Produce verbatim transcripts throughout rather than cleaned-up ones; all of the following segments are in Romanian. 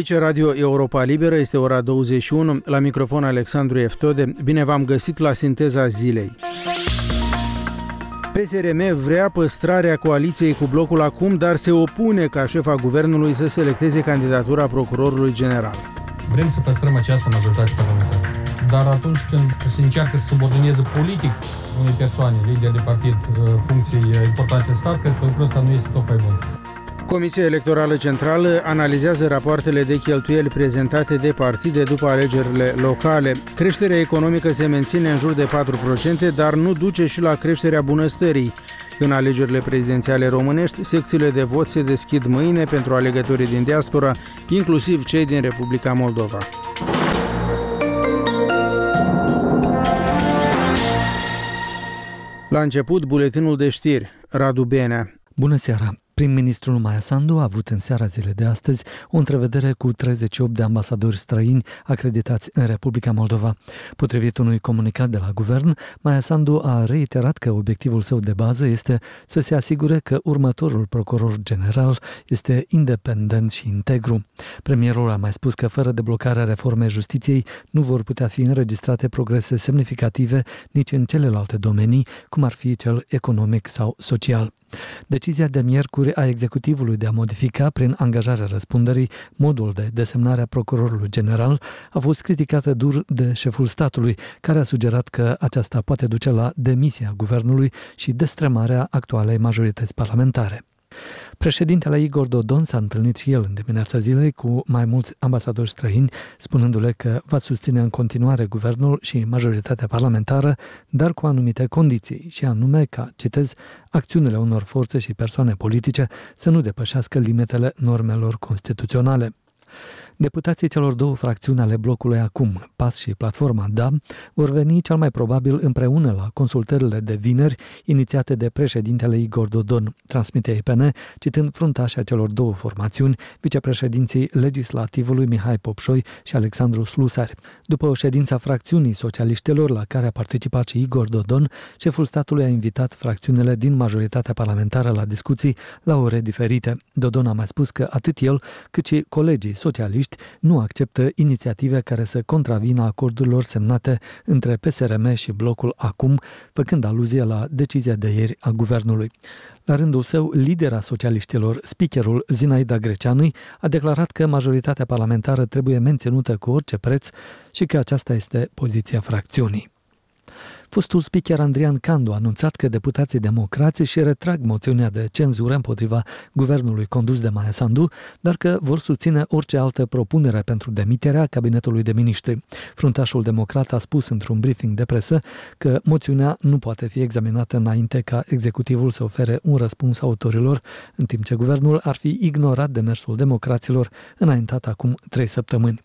Aici Radio Europa Liberă, este ora douăzeci și unu, la microfon Alexandru Eftode. Bine v-am găsit la sinteza zilei. P S R M vrea păstrarea coaliției cu blocul acum, dar se opune ca șefa guvernului să selecteze candidatura procurorului general. Vrem să păstrăm această majoritate parlamentară, dar atunci când se încearcă să subordoneze politic unei persoane, lider de partid, funcții importante în stat, cred că lucrul ăsta nu este tocmai bun. Comisia Electorală Centrală analizează rapoartele de cheltuieli prezentate de partide după alegerile locale. Creșterea economică se menține în jur de patru la sută, dar nu duce și la creșterea bunăstării. În alegerile prezidențiale românești, secțiile de vot se deschid mâine pentru alegătorii din diaspora, inclusiv cei din Republica Moldova. La început, buletinul de știri. Radu Benea. Bună seara! Prim-ministrul Maia Sandu a avut în seara zilei de astăzi o întrevedere cu treizeci și opt de ambasadori străini acreditați în Republica Moldova. Potrivit unui comunicat de la guvern, Maia Sandu a reiterat că obiectivul său de bază este să se asigure că următorul procuror general este independent și integru. Premierul a mai spus că fără deblocarea reformei justiției nu vor putea fi înregistrate progrese semnificative nici în celelalte domenii, cum ar fi cel economic sau social. Decizia de miercuri a executivului de a modifica prin angajarea răspunderii modul de desemnare a procurorului general a fost criticată dur de șeful statului, care a sugerat că aceasta poate duce la demisia guvernului și destrămarea actualei majorități parlamentare. Președintele Igor Dodon s-a întâlnit și el în dimineața zilei cu mai mulți ambasadori străini, spunându-le că va susține în continuare guvernul și majoritatea parlamentară, dar cu anumite condiții, și anume ca, citez, acțiunile unor forțe și persoane politice să nu depășească limitele normelor constituționale. Deputații celor două fracțiuni ale blocului acum, P A S și Platforma D A, vor veni cel mai probabil împreună la consultările de vineri inițiate de președintele Igor Dodon, transmite E P N, citând fruntașa celor două formațiuni, vicepreședinții legislativului Mihai Popșoi și Alexandru Slusari. După o ședință a fracțiunii socialiștilor la care a participat și Igor Dodon, șeful statului a invitat fracțiunile din majoritatea parlamentară la discuții la ore diferite. Dodon a mai spus că atât el cât și colegii socialiști nu acceptă inițiative care să contravină acordurilor semnate între P S R M și blocul acum, făcând aluzie la decizia de ieri a guvernului. La rândul său, lidera socialiștilor, speakerul Zinaida Greceanu, a declarat că majoritatea parlamentară trebuie menținută cu orice preț și că aceasta este poziția fracțiunii. Fostul speaker Andrian Candu a anunțat că deputații democrați își retrag moțiunea de cenzură împotriva guvernului condus de Maia Sandu, dar că vor susține orice altă propunere pentru demiterea cabinetului de miniștri. Fruntașul democrat a spus într-un briefing de presă că moțiunea nu poate fi examinată înainte ca executivul să ofere un răspuns autorilor, în timp ce guvernul ar fi ignorat demersul democraților înaintat acum trei săptămâni.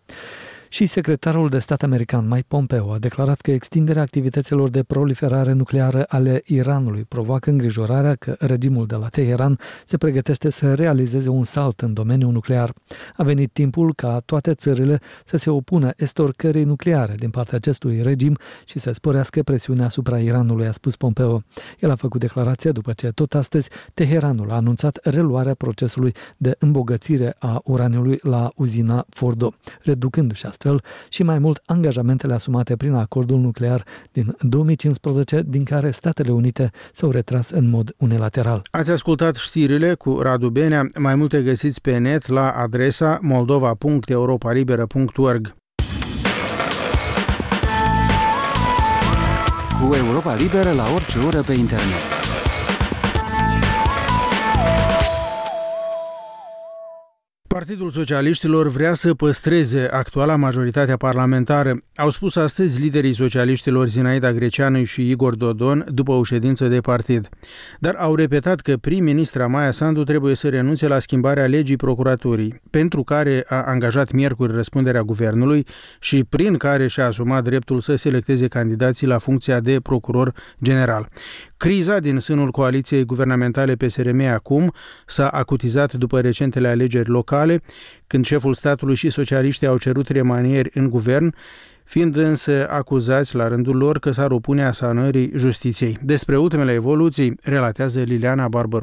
Și secretarul de stat american Mike Pompeo a declarat că extinderea activităților de proliferare nucleară ale Iranului provoacă îngrijorarea că regimul de la Teheran se pregătește să realizeze un salt în domeniul nuclear. A venit timpul ca toate țările să se opună estorcării nucleare din partea acestui regim și să sporească presiunea asupra Iranului, a spus Pompeo. El a făcut declarația după ce tot astăzi Teheranul a anunțat reluarea procesului de îmbogățire a uraniului la uzina Fordo, reducându-și astfel și mai mult angajamentele asumate prin acordul nuclear din două mii cincisprezece, din care Statele Unite s-au retras în mod unilateral. Ați ascultat știrile cu Radu Benea. Mai multe găsiți pe net la adresa moldova punct europa liberă punct org. Cu Europa Liberă la orice oră pe internet. Partidul Socialiștilor vrea să păstreze actuala majoritate parlamentară, au spus astăzi liderii socialiștilor Zinaida Greceanu și Igor Dodon după o ședință de partid. Dar au repetat că prim-ministra Maia Sandu trebuie să renunțe la schimbarea legii procuraturii, pentru care a angajat miercuri răspunderea guvernului și prin care și-a asumat dreptul să selecteze candidații la funcția de procuror general. Criza din sânul coaliției guvernamentale P S R M acum s-a acutizat după recentele alegeri locale, când șeful statului și socialiștii au cerut remanieri în guvern, fiind însă acuzați la rândul lor că s-ar opune asanării justiției. Despre ultimele evoluții relatează Liliana Barbăroșie.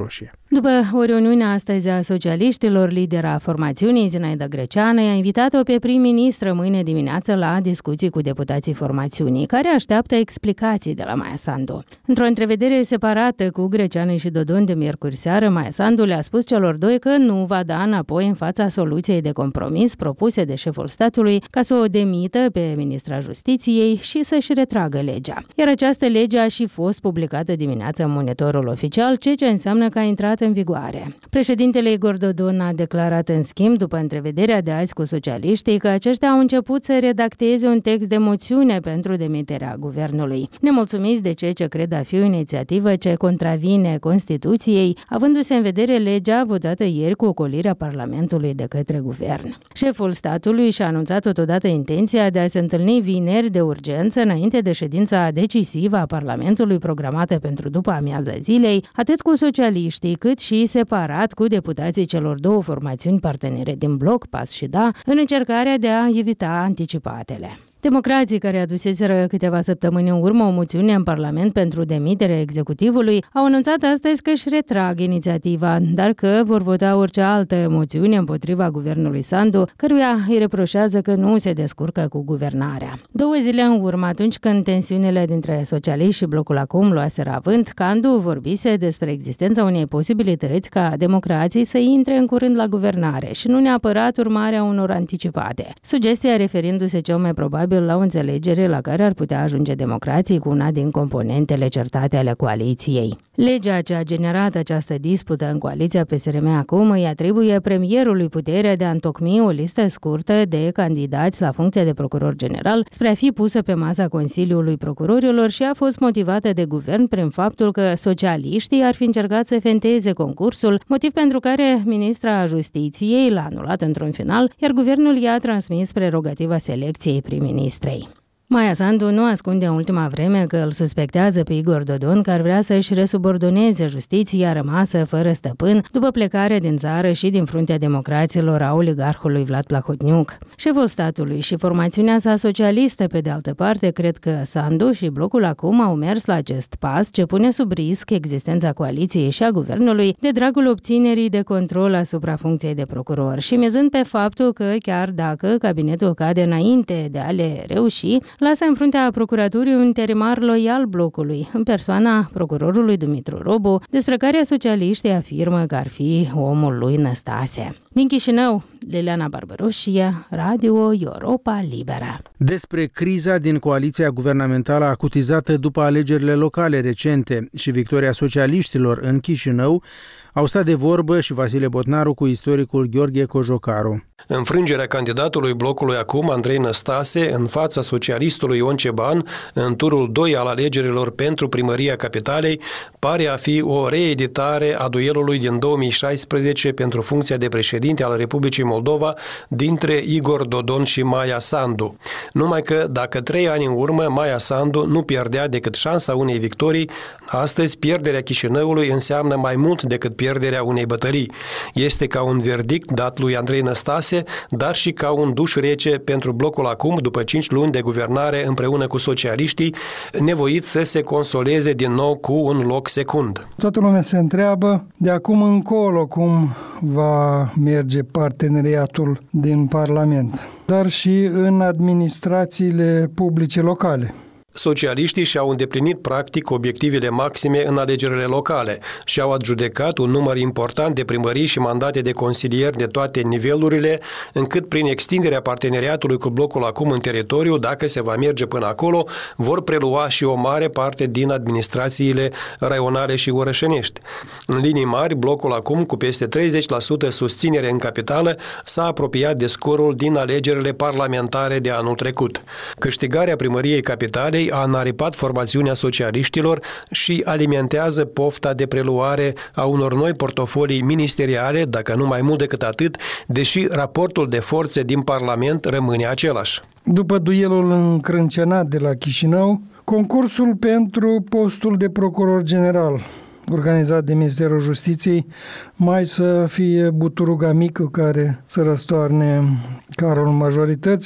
După o reuniune astăzi a socialiștilor, lidera formațiunii, Zinaida Greceană, i-a invitat-o pe prim-ministră mâine dimineață la discuții cu deputații formațiunii, care așteaptă explicații de la Maia Sandu. Într-o întrevedere separată cu Greceană și Dodon de miercuri seară, Maia Sandu le-a spus celor doi că nu va da înapoi în fața soluției de compromis propuse de șeful statului ca să o demită pe ministra Justiției și să-și retragă legea. Iar această lege a și fost publicată dimineața în Monitorul Oficial, ceea ce înseamnă că a intrat în vigoare. Președintele Igor Dodon a declarat în schimb, după întrevederea de azi cu socialiștii, că aceștia au început să redacteze un text de moțiune pentru demiterea guvernului. Nemulțumiți de ceea ce cred a fi o inițiativă ce contravine Constituției, avându-se în vedere legea votată ieri cu ocolirea Parlamentului de către guvern. Șeful statului și-a anunțat totodată intenția de a se întâlni vineri de urgență înainte de ședința decisivă a Parlamentului programată pentru după amiaza zilei, atât cu socialiștii cât și separat cu deputații celor două formațiuni partenere din bloc, P A S și D A, în încercarea de a evita anticipatele. Democrații, care aduseseră câteva săptămâni în urmă o moțiune în Parlament pentru demiterea executivului, au anunțat astăzi că își retrag inițiativa, dar că vor vota orice altă moțiune împotriva guvernului Sandu, căruia îi reproșează că nu se descurcă cu guvernarea. Două zile în urmă, atunci când tensiunile dintre socialiști și blocul Acum luaseră avânt, Candu vorbise despre existența unei posibilități ca democrații să intre în curând la guvernare și nu neapărat urmarea unor anticipate. Sugestia referindu-se cel mai probabil la o înțelegere la care ar putea ajunge democrații cu una din componentele certate ale coaliției. Legea ce a generat această dispută în coaliția P S R M Acum îi atribuie premierului puterea de a întocmi o listă scurtă de candidați la funcția de procuror general spre a fi pusă pe masa Consiliului Procurorilor și a fost motivată de guvern prin faptul că socialiștii ar fi încercat să fenteze concursul, motiv pentru care ministra Justiției l-a anulat într-un final, iar guvernul i-a transmis prerogativa selecției prim-ministrei. Maia Sandu nu ascunde în ultima vreme că îl suspectează pe Igor Dodon că ar vrea să își resubordoneze justiția rămasă fără stăpân după plecarea din țară și din fruntea democraților a oligarhului Vlad Plahotniuc. Șeful statului și formațiunea sa socialistă, pe de altă parte, cred că Sandu și blocul Acum au mers la acest pas ce pune sub risc existența coaliției și a guvernului de dragul obținerii de control asupra funcției de procuror și mizând pe faptul că chiar dacă cabinetul cade înainte de a le reuși, lasă în fruntea procuraturii un interimar loial blocului, în persoana procurorului Dumitru Robu, despre care socialiștii afirmă că ar fi omul lui Năstase. Din Chișinău, Liliana Barbaroșie, Radio Europa Liberă. Despre criza din coaliția guvernamentală acutizată după alegerile locale recente și victoria socialiștilor în Chișinău, au stat de vorbă și Vasile Botnaru cu istoricul Gheorghe Cojocaru. Înfrângerea candidatului blocului Acum, Andrei Năstase, în fața socialistului Ion Ceban, în turul doi al alegerilor pentru primăria capitalei, pare a fi o reeditare a duelului din două mii șaisprezece pentru funcția de președinte al Republicii Moldova dintre Igor Dodon și Maia Sandu. Numai că, dacă trei ani în urmă Maia Sandu nu pierdea decât șansa unei victorii, astăzi pierderea Chișinăului înseamnă mai mult decât pierderea unei bătălii. Este ca un verdict dat lui Andrei Năstase, dar și ca un duș rece pentru blocul Acum, după cinci luni de guvernare împreună cu socialiștii, nevoit să se consoleze din nou cu un loc secund. Toată lumea se întreabă de acum încolo cum va merge parteneriatul din Parlament, dar și în administrațiile publice locale. Socialiștii și-au îndeplinit practic obiectivele maxime în alegerile locale și au adjudecat un număr important de primării și mandate de consilieri de toate nivelurile, încât prin extinderea parteneriatului cu blocul Acum în teritoriu, dacă se va merge până acolo, vor prelua și o mare parte din administrațiile raionale și orășenești. În linii mari, blocul Acum, cu peste treizeci la sută susținere în capitală, s-a apropiat de scorul din alegerile parlamentare de anul trecut. Câștigarea primăriei capitalei a înaripat formațiunea socialiștilor și alimentează pofta de preluare a unor noi portofolii ministeriale, dacă nu mai mult decât atât, deși raportul de forțe din Parlament rămâne același. După duelul încrâncenat de la Chișinău, concursul pentru postul de procuror general organizat de Ministerul Justiției, mai să fie buturuga mică care să răstoarne carul majorității,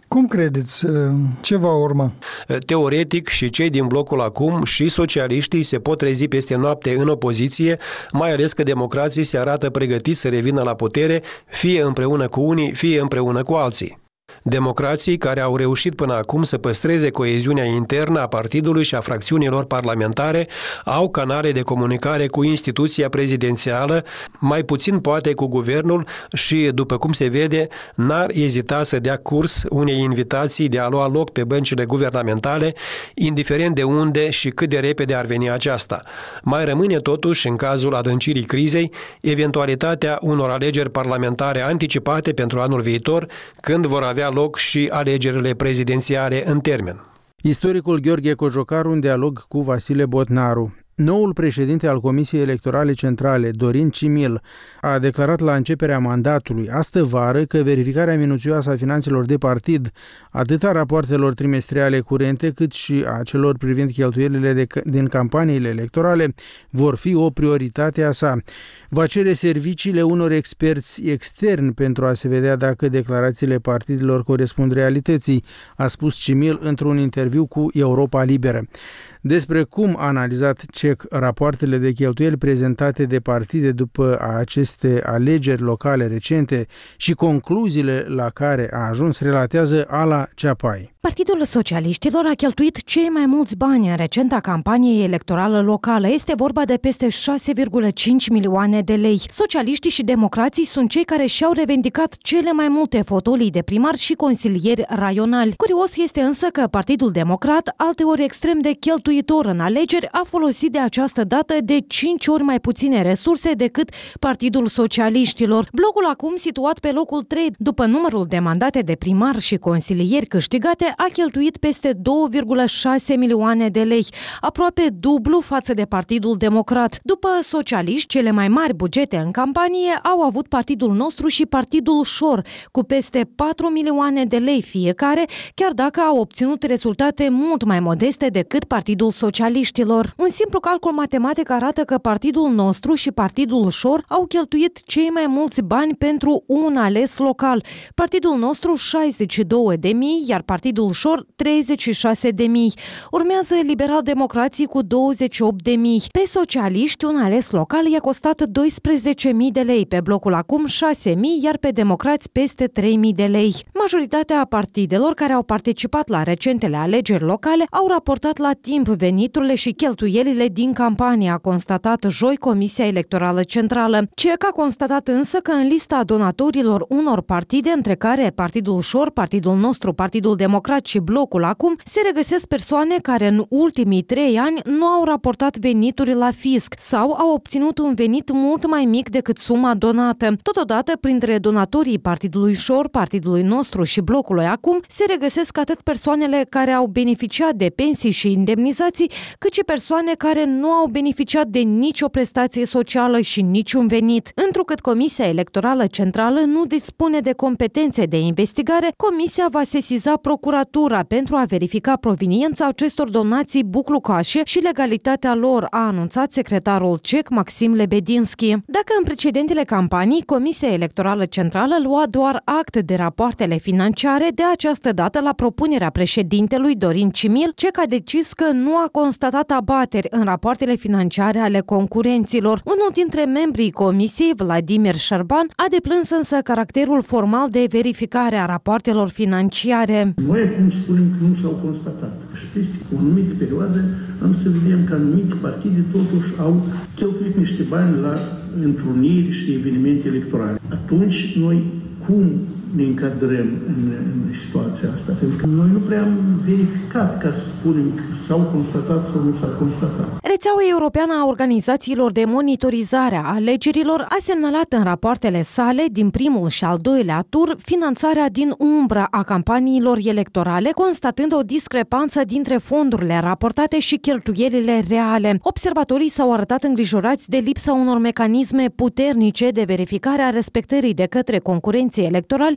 Cum credeți? Ce va urma? Teoretic, și cei din blocul acum și socialiștii se pot trezi peste noapte în opoziție, mai ales că democrații se arată pregătiți să revină la putere, fie împreună cu unii, fie împreună cu alții. Democrații care au reușit până acum să păstreze coeziunea internă a partidului și a fracțiunilor parlamentare au canale de comunicare cu instituția prezidențială, mai puțin poate cu guvernul și, după cum se vede, n-ar ezita să dea curs unei invitații de a lua loc pe băncile guvernamentale, indiferent de unde și cât de repede ar veni aceasta. Mai rămâne totuși, în cazul adâncirii crizei, eventualitatea unor alegeri parlamentare anticipate pentru anul viitor, când vor avea loc și alegerile prezidențiale în termen. Istoricul Gheorghe Cojocaru în dialog cu Vasile Botnaru. Noul președinte al Comisiei Electorale Centrale, Dorin Cimil, a declarat la începerea mandatului astă vară că verificarea minuțioasă a finanțelor de partid, atât a rapoartelor trimestriale curente, cât și a celor privind cheltuielile de, din campaniile electorale, vor fi o prioritate a sa. Va cere serviciile unor experți externi pentru a se vedea dacă declarațiile partidelor corespund realității, a spus Cimil într-un interviu cu Europa Liberă. Despre cum a analizat C E C rapoartele de cheltuieli prezentate de partide după aceste alegeri locale recente și concluziile la care a ajuns, relatează Ala Ceapai. Partidul Socialiștilor a cheltuit cei mai mulți bani în recenta campanie electorală locală. Este vorba de peste șase virgulă cinci milioane de lei. Socialiștii și democrații sunt cei care și-au revendicat cele mai multe fotolii de primar și consilieri raionali. Curios este însă că Partidul Democrat, alteori extrem de cheltuitor în alegeri, a folosit de această dată de cinci ori mai puține resurse decât Partidul Socialiștilor. Blocul acum situat pe locul trei după numărul de mandate de primar și consilieri câștigate a cheltuit peste două virgulă șase milioane de lei, aproape dublu față de Partidul Democrat. După socialiști, cele mai mari bugete în campanie au avut Partidul Nostru și Partidul Șor, cu peste patru milioane de lei fiecare, chiar dacă au obținut rezultate mult mai modeste decât Partidul Socialiștilor. Un simplu calcul matematic arată că Partidul Nostru și Partidul Șor au cheltuit cei mai mulți bani pentru un ales local. Partidul Nostru șaizeci și două de mii, iar Partidul Șor treizeci și șase de mii. Urmează Liberal-Democrații cu douăzeci și opt de mii. Pe socialiști, un ales local i-a costat doisprezece mii de lei, pe blocul acum șase mii, iar pe democrați peste trei mii de lei. Majoritatea partidelor care au participat la recentele alegeri locale au raportat la timp veniturile și cheltuielile din campanie, a constatat joi Comisia Electorală Centrală. C E C a constatat însă că în lista donatorilor unor partide, între care Partidul Șor, Partidul Nostru, Partidul Democrat și Blocul acum, se regăsesc persoane care în ultimii trei ani nu au raportat venituri la fisc sau au obținut un venit mult mai mic decât suma donată. Totodată, printre donatorii Partidului Șor, Partidului Nostru și Blocului acum, se regăsesc atât persoanele care au beneficiat de pensii și indemnizații, cât și persoane care nu au beneficiat de nicio prestație socială și niciun venit. Întrucât Comisia Electorală Centrală nu dispune de competențe de investigare, Comisia va sesiza Procuratura pentru a verifica proveniența acestor donații buclucașe și legalitatea lor, a anunțat secretarul C E C Maxim Lebedinski. Dacă în precedentele campanii Comisia Electorală Centrală lua doar act de rapoartele financiare, de această dată, la propunerea președintelui Dorin Cimil, C E C a decis că nu a constatat abateri în rapoartele financiare ale concurenților. Unul dintre membrii Comisiei, Vladimir Șerban, a deplâns însă caracterul formal de verificare a rapoartelor financiare. Noi acum spunem că nu s-au constatat. Și peste o anumită perioadă am să vedem că anumite partide totuși au cheltuit niște bani la întruniri și evenimente electorale. Atunci noi cum ne încadrăm în, în situația asta? Pentru că noi nu prea am verificat ca să spunem că s-au constatat sau nu s-au constatat. Rețeaua Europeană a Organizațiilor de Monitorizare a Alegerilor a semnalat în rapoartele sale din primul și al doilea tur finanțarea din umbră a campaniilor electorale, constatând o discrepanță dintre fondurile raportate și cheltuielile reale. Observatorii s-au arătat îngrijorați de lipsa unor mecanisme puternice de verificare a respectării de către concurenții electorali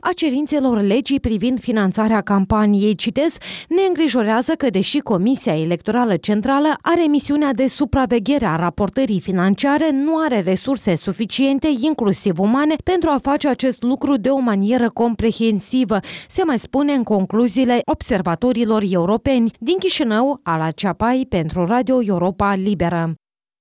a cerințelor legii privind finanțarea campaniei. Citez, ne îngrijorează că deși Comisia Electorală Centrală are misiunea de supraveghere a raportării financiare, nu are resurse suficiente, inclusiv umane, pentru a face acest lucru de o manieră comprehensivă, se mai spune în concluziile observatorilor europeni. Din Chișinău, Ala Ceapai pentru Radio Europa Liberă.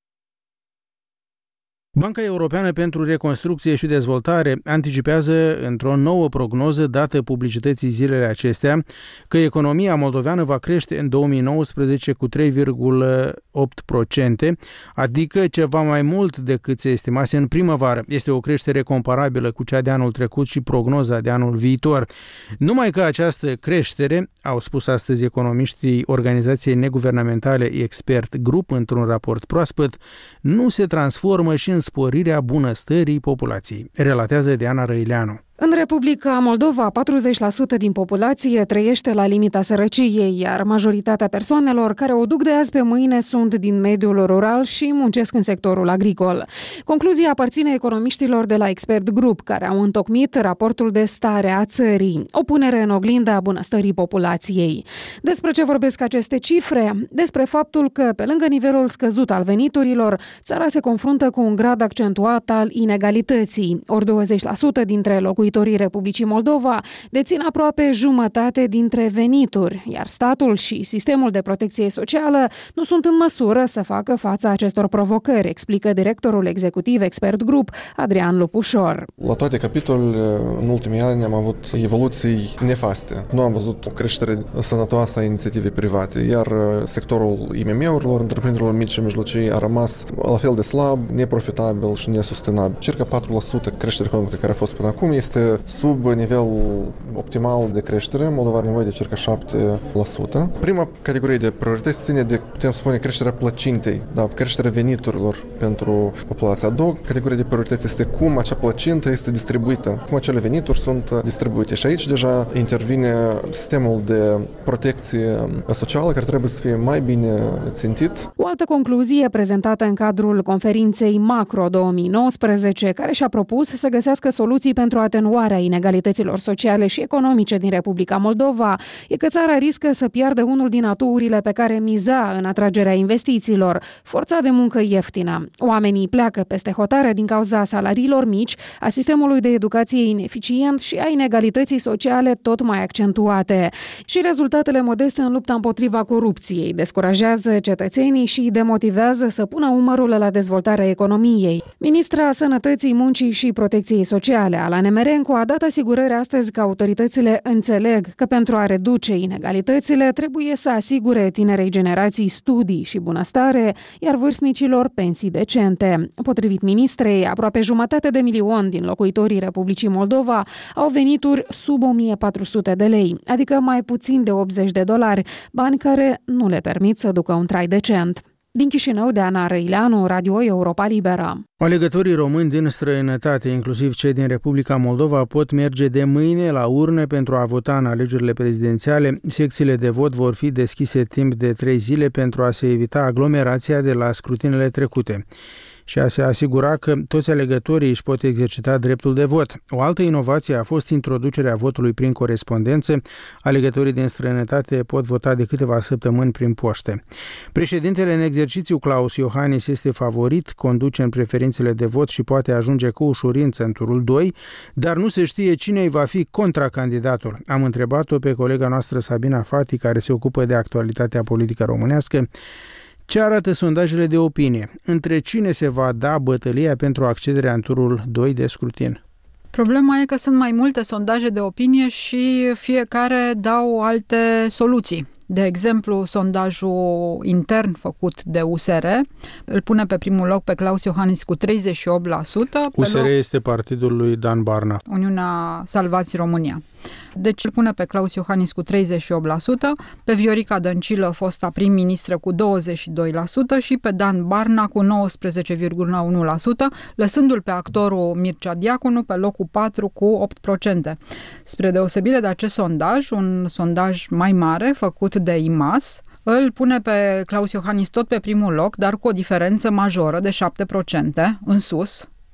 Banca Europeană pentru Reconstrucție și Dezvoltare anticipează într-o nouă prognoză dată publicității zilele acestea că economia moldoveană va crește în două mii nouăsprezece cu trei virgulă opt la sută, adică ceva mai mult decât se estimase în primăvară. Este o creștere comparabilă cu cea de anul trecut și prognoza de anul viitor. Numai că această creștere, au spus astăzi economiștii organizației neguvernamentale Expert Group într-un raport proaspăt, nu se transformă și în sporirea bunăstării populației, relatează Diana Răileanu. În Republica Moldova, patruzeci la sută din populație trăiește la limita sărăciei, iar majoritatea persoanelor care o duc de azi pe mâine sunt din mediul rural și muncesc în sectorul agricol. Concluzia aparține economiștilor de la Expert Group, care au întocmit raportul de stare a țării, o punere în oglinda bunăstării populației. Despre ce vorbesc aceste cifre? Despre faptul că, pe lângă nivelul scăzut al veniturilor, țara se confruntă cu un grad accentuat al inegalității, ori douăzeci la sută dintre locuitorii Republicii Moldova dețin aproape jumătate dintre venituri, iar statul și sistemul de protecție socială nu sunt în măsură să facă față acestor provocări, explică directorul executiv Expert Group, Adrian Lupușor. La toate capitolele, în ultimii ani am avut evoluții nefaste. Nu am văzut o creștere sănătoasă a inițiativei private, iar sectorul I M M-urilor, întreprinderilor mici și mijlocii, a rămas la fel de slab, neprofitabil și nesustenabil. Circa patru la sută creștere economică care a fost până acum este sub nivelul optimal de creștere. Moldova are nevoie de circa șapte la sută. Prima categorie de priorități ține de, putem spune, creșterea plăcintei, da, creșterea veniturilor pentru populația. A doua categorie de priorități este cum acea plăcintă este distribuită, cum acele venituri sunt distribuite. Și aici deja intervine sistemul de protecție socială care trebuie să fie mai bine țintit. O altă concluzie prezentată în cadrul conferinței Macro două mii nouăsprezece, care și-a propus să găsească soluții pentru atenuarea inegalităților sociale și economice din Republica Moldova, e că țara riscă să piardă unul din aturile pe care miza în atragerea investițiilor, forța de muncă ieftină. Oamenii pleacă peste hotare din cauza salariilor mici, a sistemului de educație ineficient și a inegalității sociale tot mai accentuate. Și rezultatele modeste în lupta împotriva corupției descurajează cetățenii și demotivează să pună umărul la dezvoltarea economiei. Ministra Sănătății, Muncii și Protecției Sociale, Ala Nemerencu, a dat asigurări astăzi că autoritățile înțeleg că pentru a reduce inegalitățile trebuie să asigure tinerei generații studii și bunăstare, iar vârstnicilor pensii decente. Potrivit ministrei, aproape jumătate de milion din locuitorii Republicii Moldova au venituri sub o mie patru sute de lei, adică mai puțin de optzeci de dolari, bani care nu le permit să ducă un trai decent. Din Chișinău, Diana Răileanu, Radio Europa Liberă. Alegătorii români din străinătate, inclusiv cei din Republica Moldova, pot merge de mâine la urne pentru a vota în alegerile prezidențiale. Secțiile de vot vor fi deschise timp de trei zile pentru a se evita aglomerația de la scrutinele trecute și a se asigura că toți alegătorii își pot exercita dreptul de vot. O altă inovație a fost introducerea votului prin corespondență. Alegătorii din străinătate pot vota de câteva săptămâni prin poște. Președintele în exercițiu Klaus Iohannis este favorit, conduce în preferințele de vot și poate ajunge cu ușurință în turul doi, dar nu se știe cine îi va fi contracandidatul. Am întrebat-o pe colega noastră Sabina Fati, care se ocupă de actualitatea politică românească. Ce arată sondajele de opinie? Între cine se va da bătălia pentru accederea în turul doi de scrutin? Problema e că sunt mai multe sondaje de opinie și fiecare dau alte soluții. De exemplu, sondajul intern făcut de U S R îl pune pe primul loc pe Klaus Iohannis cu treizeci și opt la sută. U S R este partidul lui Dan Barna. Uniunea Salvați România. Deci îl pune pe Klaus Iohannis cu treizeci și opt la sută, pe Viorica Dăncilă, fosta prim-ministră, cu douăzeci și doi la sută și pe Dan Barna cu nouăsprezece virgulă unu la sută, lăsându-l pe actorul Mircea Diaconu pe locul patru cu opt la sută. Spre deosebire de acest sondaj, un sondaj mai mare făcut de I M A S îl pune pe Klaus Iohannis tot pe primul loc, dar cu o diferență majoră de șapte la sută în sus,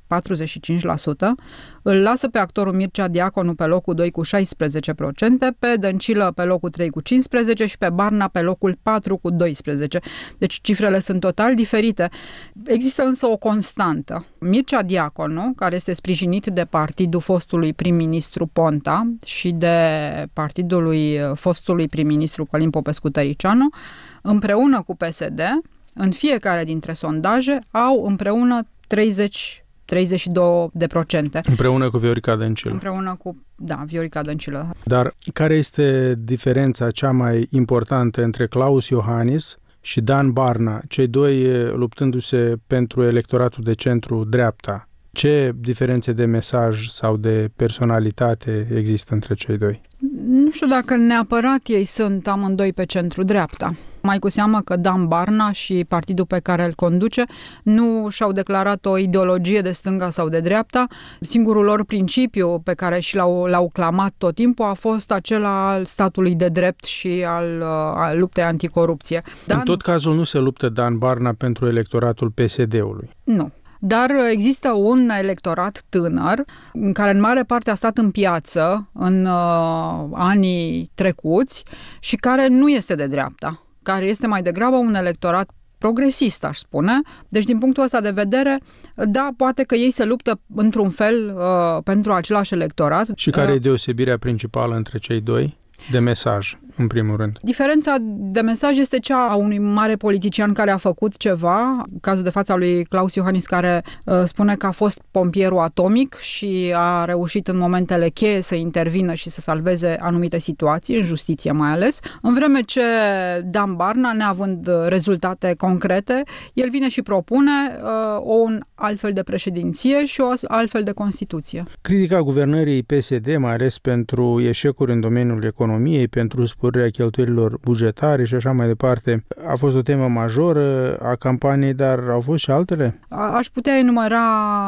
patruzeci și cinci la sută, îl lasă pe actorul Mircea Diaconu pe locul doi cu șaisprezece la sută, pe Dăncilă pe locul trei cu cincisprezece la sută și pe Barna pe locul patru cu doisprezece la sută. Deci cifrele sunt total diferite. Există însă o constantă. Mircea Diaconu, care este sprijinit de partidul fostului prim-ministru Ponta și de partidul lui fostului prim-ministru Călin Popescu-Tăricianu, împreună cu P S D, în fiecare dintre sondaje, au împreună treizeci treizeci și doi de procente. Împreună cu Viorica Dăncilă. Împreună cu, da, Viorica Dăncilă. Dar care este diferența cea mai importantă între Klaus Iohannis și Dan Barna, cei doi luptându-se pentru electoratul de centru-dreapta? Ce diferențe de mesaj sau de personalitate există între cei doi? Nu știu dacă neapărat ei sunt amândoi pe centru-dreapta. Mai cu seamă că Dan Barna și partidul pe care îl conduce nu și-au declarat o ideologie de stânga sau de dreapta. Singurul lor principiu pe care și l-au, l-au clamat tot timpul a fost acela al statului de drept și al, al luptei anticorupție. Dan... În tot cazul nu se luptă Dan Barna pentru electoratul P S D-ului. Nu. Dar există un electorat tânăr, care în mare parte a stat în piață în uh, anii trecuți și care nu este de dreapta, care este mai degrabă un electorat progresist, aș spune. Deci, din punctul ăsta de vedere, da, poate că ei se luptă într-un fel uh, pentru același electorat. Și care uh, e deosebirea principală între cei doi? De mesaj, în primul rând. Diferența de mesaj este cea a unui mare politician care a făcut ceva, cazul de față al lui Klaus Iohannis, care uh, spune că a fost pompierul atomic și a reușit în momentele cheie să intervină și să salveze anumite situații, în justiție mai ales, în vreme ce Dan Barna, neavând rezultate concrete, el vine și propune uh, un altfel de președinție și o altfel de Constituție. Critica guvernării P S D, mai ales pentru eșecuri în domeniul economiei, pentru sporirea cheltuielilor bugetare și așa mai departe, a fost o temă majoră a campaniei, dar au fost și altele? A- aș putea enumera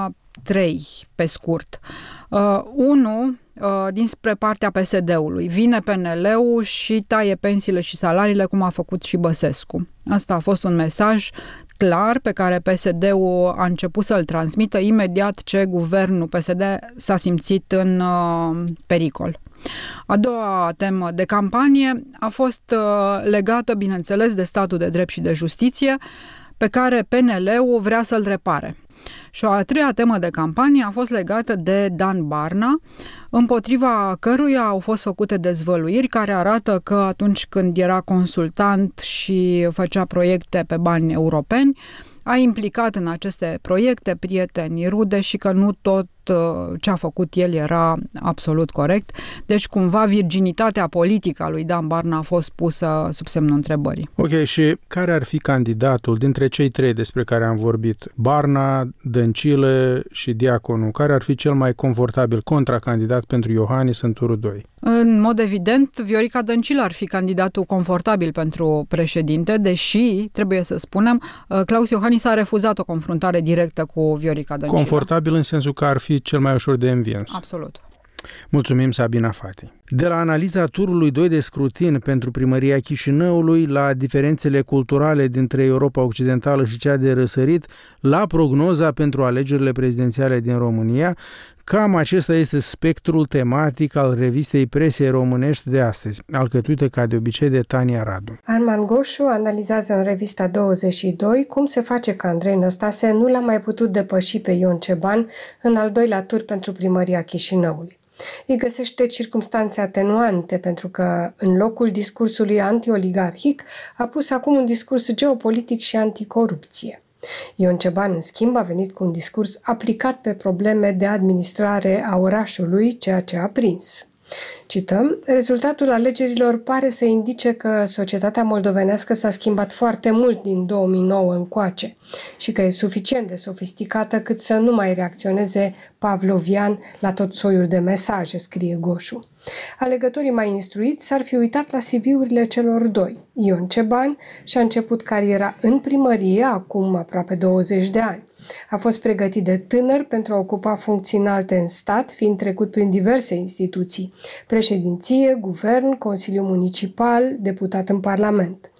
trei, pe scurt. Uh, unu, uh, dinspre partea P S D-ului. Vine P N L-ul și taie pensiile și salariile, cum a făcut și Băsescu. Asta a fost un mesaj clar pe care P S D-ul a început să-l transmită imediat ce guvernul P S D s-a simțit în uh, pericol. A doua temă de campanie a fost uh, legată, bineînțeles, de statul de drept și de justiție, pe care P N L-ul vrea să-l repare. Și o a treia temă de campanie a fost legată de Dan Barna, împotriva căruia au fost făcute dezvăluiri care arată că atunci când era consultant și făcea proiecte pe bani europeni, a implicat în aceste proiecte prieteni, rude și că nu tot ce a făcut el era absolut corect. Deci, cumva, virginitatea politică a lui Dan Barna a fost pusă sub semnul întrebării. Ok, și care ar fi candidatul dintre cei trei despre care am vorbit? Barna, Dăncilă și Diaconu. Care ar fi cel mai confortabil contracandidat pentru Iohannis în turul doi? În mod evident, Viorica Dăncilă ar fi candidatul confortabil pentru președinte, deși, trebuie să spunem, Klaus Iohannis a refuzat o confruntare directă cu Viorica Dăncilă. Confortabil în sensul că ar fi cel mai ușor de învins. Absolut. Mulțumim, Sabina Fati. De la analiza turului doi de scrutin pentru primăria Chișinăului, la diferențele culturale dintre Europa Occidentală și cea de răsărit, la prognoza pentru alegerile prezidențiale din România, cam acesta este spectrul tematic al revistei presei românești de astăzi, alcătuită ca de obicei de Tania Radu. Arman Goșu analizează în revista douăzeci și doi cum se face că Andrei Năstase nu l-a mai putut depăși pe Ion Ceban în al doilea tur pentru primăria Chișinăului. Îi găsește circumstanțe atenuante pentru că, în locul discursului anti-oligarhic, a pus acum un discurs geopolitic și anticorupție. Ion Ceban, în schimb, a venit cu un discurs aplicat pe probleme de administrare a orașului, ceea ce a prins. Cităm, rezultatul alegerilor pare să indice că societatea moldovenească s-a schimbat foarte mult din două mii nouă încoace și că e suficient de sofisticată cât să nu mai reacționeze pavlovian la tot soiul de mesaje, scrie Goșu. Alegătorii mai instruiți s-ar fi uitat la C V-urile celor doi. Ion Ceban și-a început cariera în primărie acum aproape douăzeci de ani. A fost pregătit de tânăr pentru a ocupa funcții înalte în stat, fiind trecut prin diverse instituții: președinție, guvern, Consiliu Municipal, deputat în Parlament.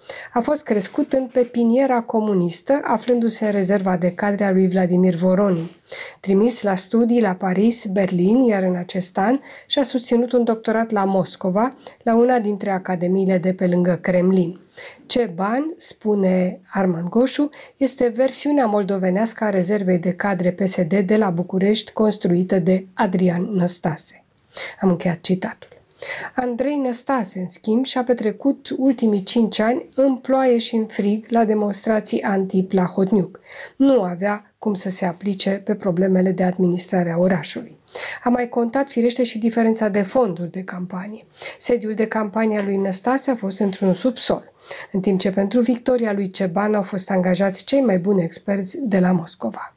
A fost crescut în pepiniera comunistă, aflându-se în rezerva de cadre a lui Vladimir Voronin. Trimis la studii la Paris, Berlin, iar în acest an și-a susținut un doctorat la Moscova, la una dintre academiile de pe lângă Kremlin. Ceban, spune Arman Goșu, este versiunea moldovenească a rezervei de cadre P S D de la București, construită de Adrian Năstase. Am încheiat citatul. Andrei Năstase, în schimb, și-a petrecut ultimii cinci ani în ploaie și în frig la demonstrații anti-Plahotniuc. Nu avea cum să se aplice pe problemele de administrare a orașului. A mai contat firește și diferența de fonduri de campanie. Sediul de campanie al lui Năstase a fost într-un subsol, în timp ce pentru victoria lui Ceban au fost angajați cei mai buni experți de la Moscova.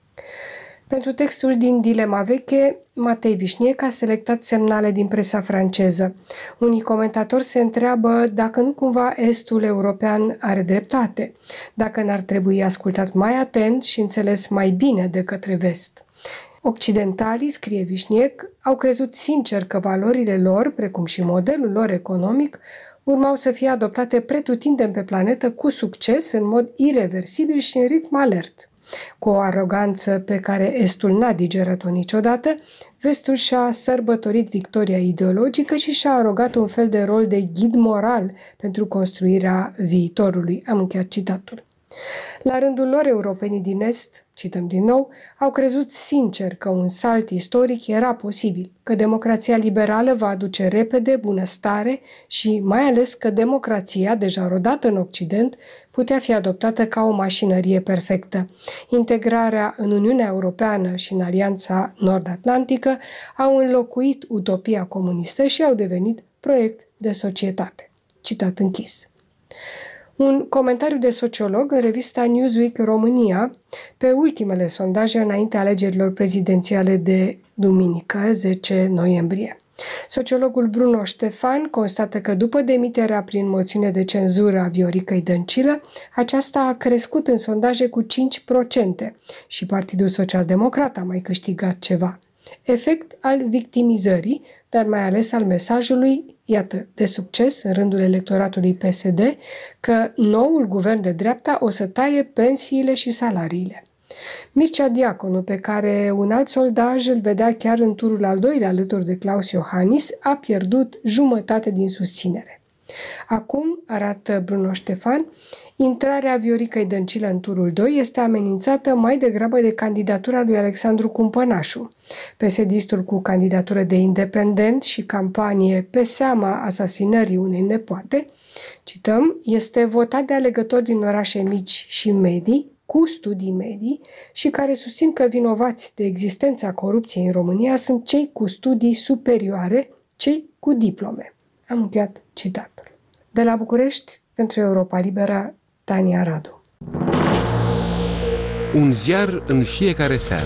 Pentru textul din Dilema Veche, Matei Vișniec a selectat semnale din presa franceză. Unii comentatori se întreabă dacă nu cumva estul european are dreptate, dacă n-ar trebui ascultat mai atent și înțeles mai bine de către vest. Occidentalii, scrie Vișniec, au crezut sincer că valorile lor, precum și modelul lor economic, urmau să fie adoptate pretutindeni pe planetă cu succes, în mod ireversibil și în ritm alert. Cu o aroganță pe care estul n-a digerat-o niciodată, vestul și-a sărbătorit victoria ideologică și și-a arogat un fel de rol de ghid moral pentru construirea viitorului. Am încheiat citatul. La rândul lor, europenii din Est, cităm din nou, au crezut sincer că un salt istoric era posibil, că democrația liberală va aduce repede bunăstare și mai ales că democrația, deja rodată în Occident, putea fi adoptată ca o mașinărie perfectă. Integrarea în Uniunea Europeană și în Alianța Nord-Atlantică au înlocuit utopia comunistă și au devenit proiect de societate. Citat închis. Un comentariu de sociolog în revista Newsweek România pe ultimele sondaje înainte alegerilor prezidențiale de duminică, zece noiembrie. Sociologul Bruno Ștefan constată că după demiterea prin moțiune de cenzură a Vioricăi Dăncilă, aceasta a crescut în sondaje cu cinci la sută și Partidul Social Democrat a mai câștigat ceva. Efect al victimizării, dar mai ales al mesajului, iată, de succes în rândul electoratului P S D, că noul guvern de dreapta o să taie pensiile și salariile. Mircea Diaconu, pe care un alt sondaj îl vedea chiar în turul al doilea alături de Claus Iohannis, a pierdut jumătate din susținere. Acum, arată Bruno Ștefan, intrarea Vioricăi Dăncilă în turul doi este amenințată mai degrabă de candidatura lui Alexandru Cumpănașu. P S D-istul cu candidatură de independent și campanie pe seama asasinării unei nepoate, cităm, este votat de alegători din orașe mici și medii, cu studii medii și care susțin că vinovați de existența corupției în România sunt cei cu studii superioare, cei cu diplome. Am încheiat citatul. De la București, pentru Europa Liberă, Tania Radu. Un ziar în fiecare seară.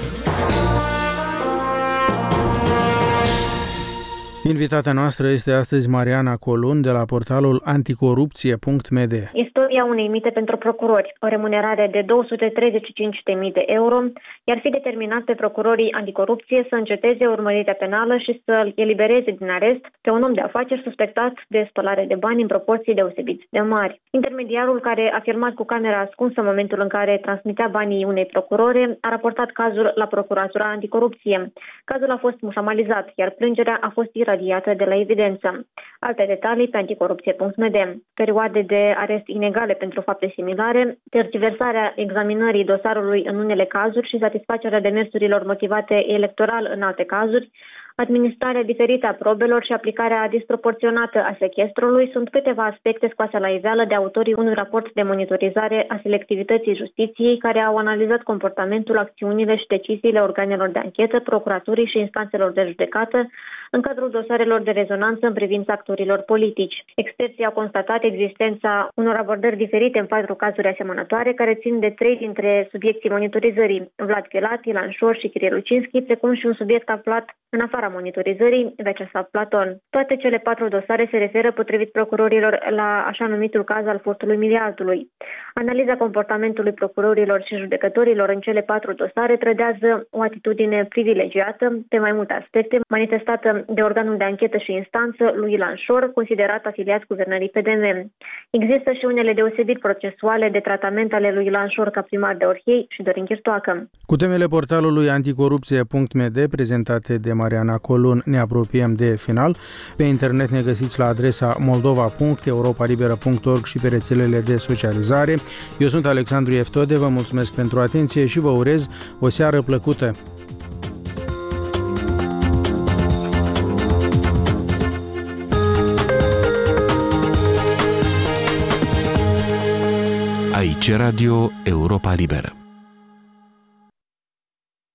Invitata noastră este astăzi Mariana Colun de la portalul anticorupție punct m d. Istoria unei mite pentru procurori, o remunerare de două sute treizeci și cinci de mii de euro, iar fi determinat pe procurorii anticorupție să înceteze urmărirea penală și să-l elibereze din arest pe un om de afaceri suspectat de spălare de bani în proporții deosebit de mari. Intermediarul, care a filmat cu camera ascunsă în momentul în care transmitea banii unei procurore, a raportat cazul la Procuratura Anticorupție. Cazul a fost mușamalizat, iar plângerea a fost iradiată de la evidență. Alte detalii pe anticorupție punct m d. Perioade de arest inegale pentru fapte similare, tergiversarea examinării dosarului în unele cazuri și satisfacerea demersurilor motivate electoral în alte cazuri, administrarea diferită a probelor și aplicarea disproporționată a sechestrului sunt câteva aspecte scoase la iveală de autorii unui raport de monitorizare a selectivității justiției care au analizat comportamentul, acțiunile și deciziile organelor de anchetă, procuraturii și instanțelor de judecată în cadrul dosarelor de rezonanță în privința actorilor politici. Experții au constatat existența unor abordări diferite în patru cazuri asemănătoare care țin de trei dintre subiecții monitorizării, Vlad Filat, Ilan Șor și Chiril Lucinski, precum și un subiect aflat în afara monitorizării, Vyacheslav Platon. Toate cele patru dosare se referă, potrivit procurorilor, la așa numitul caz al furtului miliardului. Analiza comportamentului procurorilor și judecătorilor în cele patru dosare trădează o atitudine privilegiată pe mai multe aspecte, manifestată de organul de anchetă și instanță lui Ilan Șor, considerat afiliat guvernării P D M. Există și unele deosebiri procesuale de tratament ale lui Ilan Șor ca primar de Orhei și Dorin Chirtoacă. Cu temele portalului anticorupție punct m d prezentate de Mariana Colun ne apropiem de final. Pe internet ne găsiți la adresa moldova punct europa liberă punct org și pe rețelele de socializare. Eu sunt Alexandru Eftode, vă mulțumesc pentru atenție și vă urez o seară plăcută. Aici Radio Europa Liberă.